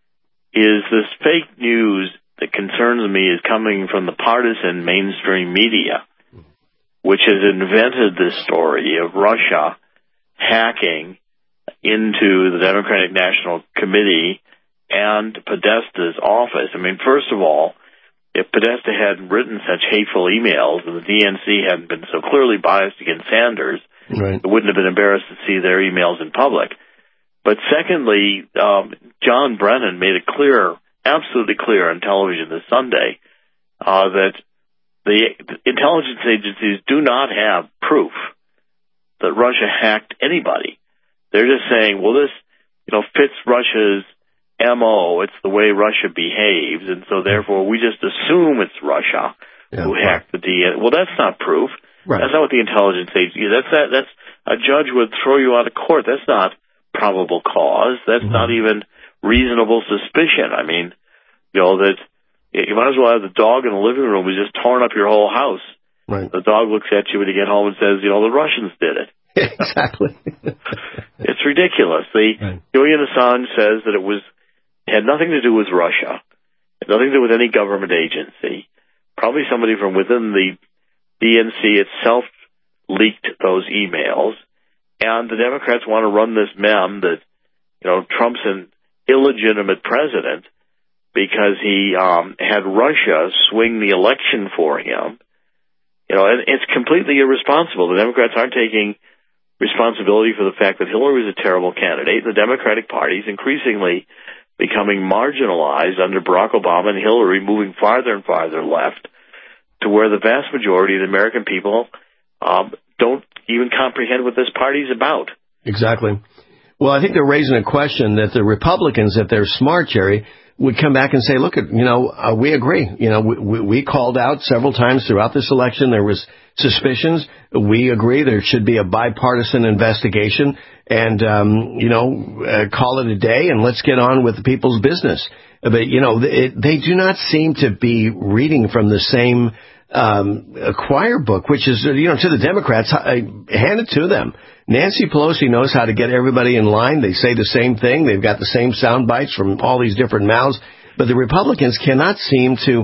is this fake news that concerns me is coming from the partisan mainstream media, which has invented this story of Russia hacking into the Democratic National Committee and Podesta's office. I mean, first of all, if Podesta hadn't written such hateful emails and the D N C hadn't been so clearly biased against Sanders, right, it wouldn't have been embarrassed to see their emails in public. But secondly, um, John Brennan made it clear, absolutely clear on television this Sunday, uh, that the intelligence agencies do not have proof that Russia hacked anybody. They're just saying, well, this, you know, fits Russia's M O. It's the way Russia behaves, and so therefore we just assume it's Russia yeah, who hacked right. the D N C. Well, that's not proof. Right. That's not what the intelligence agency. That's that. That's a judge would throw you out of court. That's not probable cause. That's mm-hmm. not even reasonable suspicion. I mean, you know, that you might as well have the dog in the living room who's just torn up your whole house. Right. The dog looks at you when you get home and says, you know, the Russians did it. Exactly. It's ridiculous. The right. Julian Assange says that it was had nothing to do with Russia, had nothing to do with any government agency. Probably somebody from within the D N C itself leaked those emails. And the Democrats want to run this meme that, you know, Trump's an illegitimate president because he um, had Russia swing the election for him. You know, and it's completely irresponsible. The Democrats aren't taking responsibility for the fact that Hillary was a terrible candidate. The Democratic Party is increasingly becoming marginalized under Barack Obama and Hillary, moving farther and farther left to where the vast majority of the American people um, don't even comprehend what this party's about. Exactly. Well, I think they're raising a question that the Republicans, if they're smart, Jerry, would come back and say, look, you know, uh, we agree. You know, we, we called out several times throughout this election. There was suspicions. We agree there should be a bipartisan investigation and, um, you know, uh, call it a day and let's get on with the people's business. But, you know, it, they do not seem to be reading from the same um, choir book, which is, you know, to the Democrats, I hand it to them. Nancy Pelosi knows how to get everybody in line. They say the same thing. They've got the same sound bites from all these different mouths. But the Republicans cannot seem to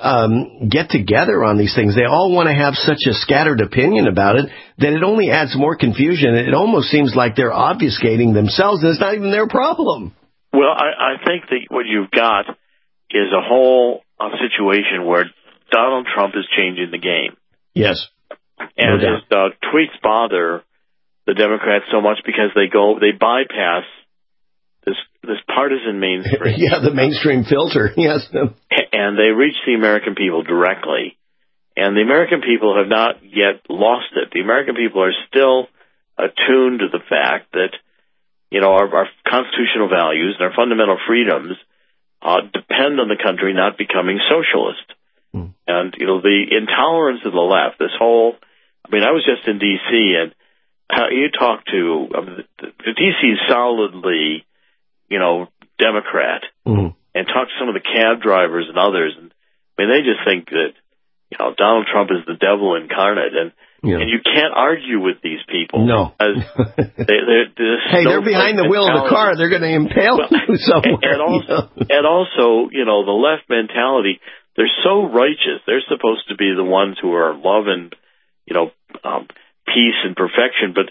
um, get together on these things. They all want to have such a scattered opinion about it that it only adds more confusion. It almost seems like they're obfuscating themselves, and it's not even their problem. Well, I, I think that what you've got is a whole uh, situation where Donald Trump is changing the game. Yes. And No his uh, tweets bother the Democrats so much because they go, they bypass this this partisan mainstream. Yeah, the mainstream filter, yes. And they reach the American people directly. And the American people have not yet lost it. The American people are still attuned to the fact that, you know, our, our constitutional values and our fundamental freedoms uh, depend on the country not becoming socialist. Mm. And, you know, the intolerance of the left, this whole, I mean, I was just in D C and how you talk to, I mean, the, the D C is solidly, you know, Democrat, mm. and talk to some of the cab drivers and others, and I mean, they just think that, you know, Donald Trump is the devil incarnate, and yeah. and you can't argue with these people. No. They, they're, they're hey, they're behind the wheel of the car. They're going to impale well, you somewhere. And also, you know? and also, you know, the left mentality, they're so righteous. They're supposed to be the ones who are love and, you know, um, peace and perfection, but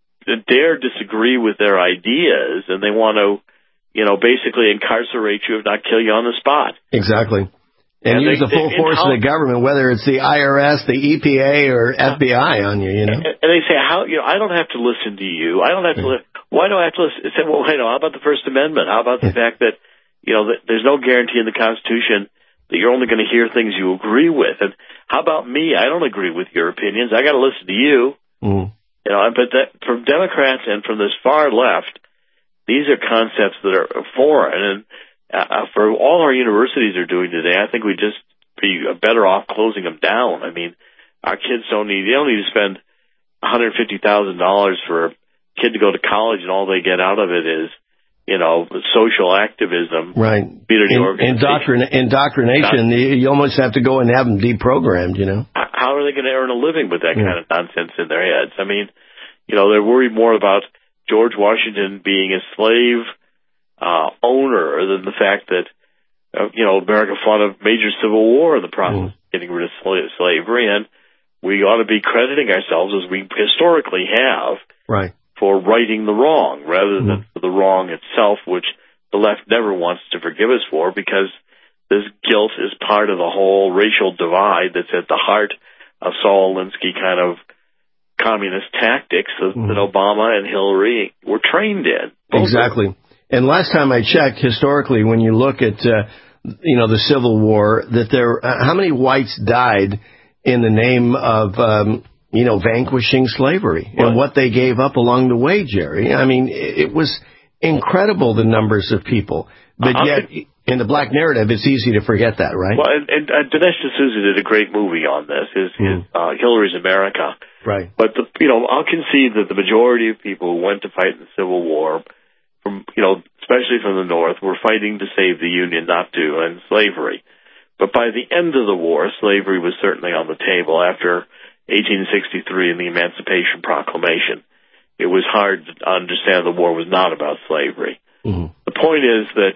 dare disagree with their ideas, and they want to, you know, basically incarcerate you, if not kill you on the spot. Exactly. And, and use they, the full force of the government, whether it's the I R S, the E P A, or F B I on you, you know. And, and they say, how, you know, I don't have to listen to you. I don't have to listen. Why do I have to listen? They say, well, hey, no, how about the First Amendment? How about the fact that, you know, that there's no guarantee in the Constitution that you're only going to hear things you agree with? And how about me? I don't agree with your opinions. I got to listen to you. Mm. You know, but that, from Democrats and from this far left, these are concepts that are foreign, and uh, for all our universities are doing today, I think we'd just be better off closing them down. I mean, our kids don't need, they don't need to spend one hundred fifty thousand dollars for a kid to go to college, and all they get out of it is, you know, social activism. Right. In, indoctrin- indoctrination, you, you almost have to go and have them deprogrammed, you know. How are they going to earn a living with that yeah. kind of nonsense in their heads? I mean, you know, they're worried more about George Washington being a slave uh, owner than the fact that, uh, you know, America fought a major civil war in the process mm. of getting rid of sl- slavery, and we ought to be crediting ourselves, as we historically have, right, for righting the wrong rather mm. than for the wrong itself, which the left never wants to forgive us for, because this guilt is part of the whole racial divide that's at the heart of Saul Alinsky kind of communist tactics that, mm. that Obama and Hillary were trained in. Exactly. And last time I checked, historically, when you look at, uh, you know, the Civil War, that there, uh, how many whites died in the name of, um, you know, vanquishing slavery what? and what they gave up along the way, Jerry? I mean, it was incredible, the numbers of people. But uh, yet, in the black narrative, it's easy to forget that, right? Well, and, and uh, Dinesh D'Souza did a great movie on this, his, mm. his uh, Hillary's America. Right. But, the, you know, I'll concede that the majority of people who went to fight in the Civil War, from, you know, especially from the North, were fighting to save the Union, not to end slavery. But by the end of the war, slavery was certainly on the table after eighteen sixty-three and the Emancipation Proclamation. It was hard to understand the war was not about slavery. Mm-hmm. The point is that,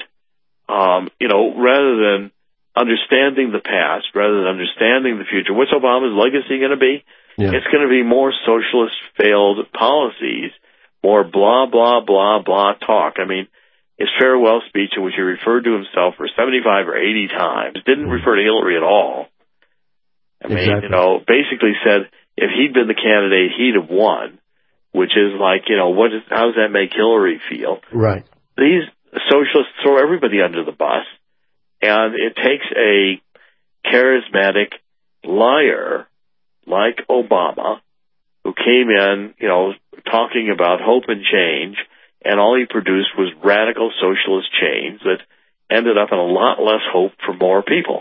um, you know, rather than understanding the past, rather than understanding the future, what's Obama's legacy going to be? Yeah. It's going to be more socialist failed policies, more blah, blah, blah, blah talk. I mean, his farewell speech, in which he referred to himself for seventy-five or eighty times, didn't mm-hmm. refer to Hillary at all. I mean, exactly. you know, basically said if he'd been the candidate, he'd have won, which is like, you know, what is, how does that make Hillary feel? Right. These socialists throw everybody under the bus, and it takes a charismatic liar like Obama, who came in, you know, talking about hope and change, and all he produced was radical socialist change that ended up in a lot less hope for more people.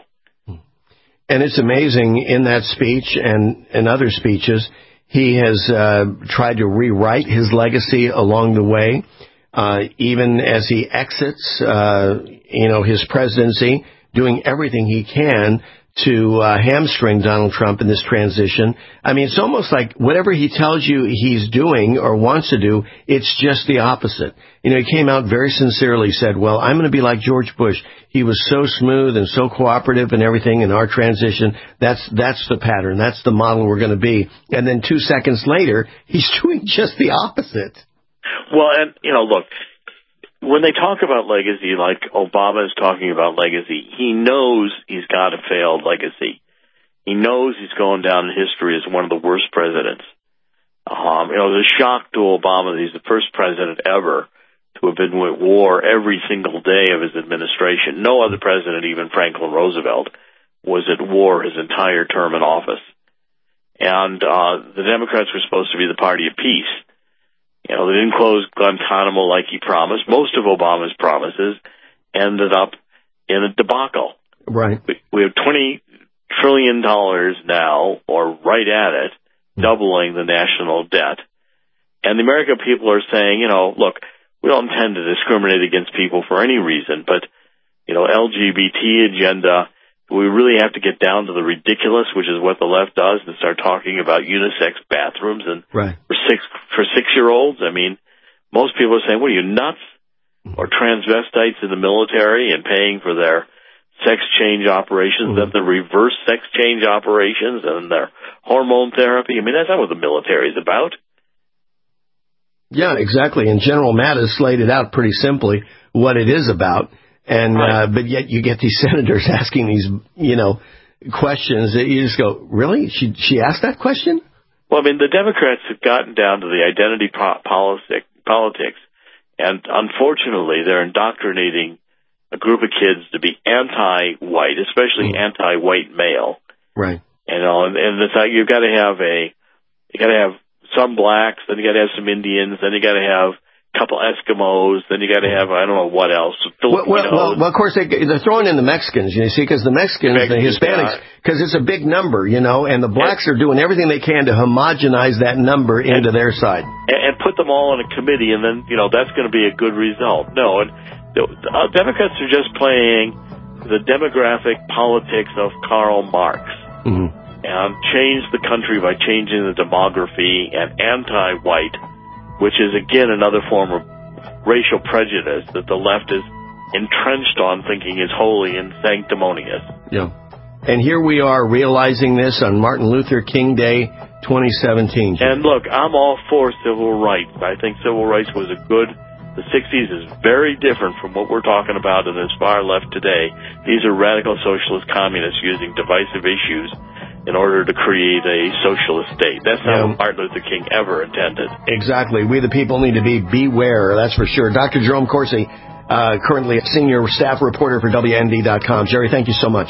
And it's amazing, in that speech and in other speeches, he has uh, tried to rewrite his legacy along the way, uh, even as he exits, uh, you know, his presidency, doing everything he can to uh, hamstring Donald Trump in this transition. I mean, it's almost like whatever he tells you he's doing or wants to do, it's just the opposite. You know, he came out very sincerely, said, well, I'm going to be like George Bush. He was so smooth and so cooperative and everything in our transition. That's that's the pattern. That's the model we're going to be. And then two seconds later, he's doing just the opposite. Well, and, you know, look, when they talk about legacy, like Obama is talking about legacy, he knows he's got a failed legacy. He knows he's going down in history as one of the worst presidents. Um, you know, it was a shock to Obama that he's the first president ever to have been with war every single day of his administration. No other president, even Franklin Roosevelt, was at war his entire term in office. And uh, the Democrats were supposed to be the party of peace. You know, they didn't close Guantanamo like he promised. Most of Obama's promises ended up in a debacle. Right. We, we have twenty trillion dollars now, or right at it, doubling the national debt. And the American people are saying, you know, look, we don't intend to discriminate against people for any reason, but, you know, L G B T agenda, we really have to get down to the ridiculous, which is what the left does, and start talking about unisex bathrooms and right. for six for six year olds. I mean, most people are saying, "What are you, nuts?" Or transvestites in the military and paying for their sex change operations, mm. then the reverse sex change operations and their hormone therapy. I mean, that's not what the military is about. Yeah, exactly. And General Mattis laid it out pretty simply what it is about. And uh, but yet you get these senators asking these, you know, questions that you just go, really? She she asked that question? Well, I mean, the Democrats have gotten down to the identity po- politic, politics, and unfortunately, they're indoctrinating a group of kids to be anti-white, especially mm. anti-white male. Right. You know, and, and it's like you've got to have a, you got to have some blacks, then you got to have some Indians, then you got to have couple Eskimos, then you got to have, I don't know what else. Well, well, well, well, of course, they, they're throwing in the Mexicans, you see, because the Mexicans, Mexicans, the Hispanics, because it's a big number, you know, and the blacks and, are doing everything they can to homogenize that number into and, their side. And, and put them all in a committee, and then, you know, that's going to be a good result. No, and the, the uh, Democrats are just playing the demographic politics of Karl Marx. Mm-hmm. And change the country by changing the demography and anti-white, which is, again, another form of racial prejudice that the left is entrenched on, thinking is holy and sanctimonious. Yeah. And here we are realizing this on Martin Luther King Day twenty seventeen. And look, I'm all for civil rights. I think civil rights was a good... The sixties is very different from what we're talking about in this far left today. These are radical socialist communists using divisive issues in order to create a socialist state. That's not yeah. what Martin Luther King ever intended. Exactly. We the people need to be beware, that's for sure. Doctor Jerome Corsi, uh, currently a senior staff reporter for W N D dot com. Jerry, thank you so much.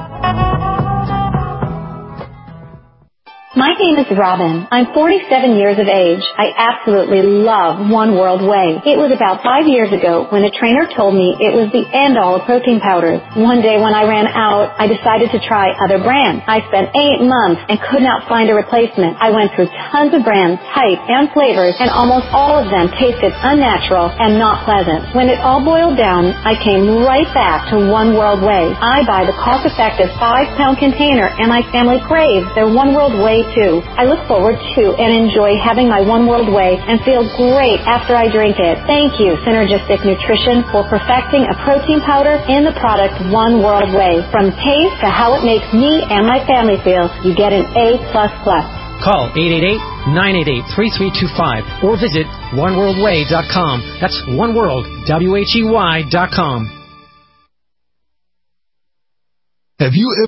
My name is Robin. I'm forty-seven years of age. I absolutely love One World Whey. It was about five years ago when a trainer told me it was the end-all of protein powders. One day when I ran out, I decided to try other brands. I spent eight months and could not find a replacement. I went through tons of brands, types, and flavors, and almost all of them tasted unnatural and not pleasant. When it all boiled down, I came right back to One World Whey. I buy the cost-effective five-pound container, and my family craves their One World Whey too. I look forward to and enjoy having my One World Whey and feel great after I drink it. Thank you, Synergistic Nutrition, for perfecting a protein powder in the product One World Whey. From taste to how it makes me and my family feel, you get an A plus plus. Call eight eight eight, nine eight eight, three three two five or visit one world way dot com. That's One World, W H E Y dot com. Have you ever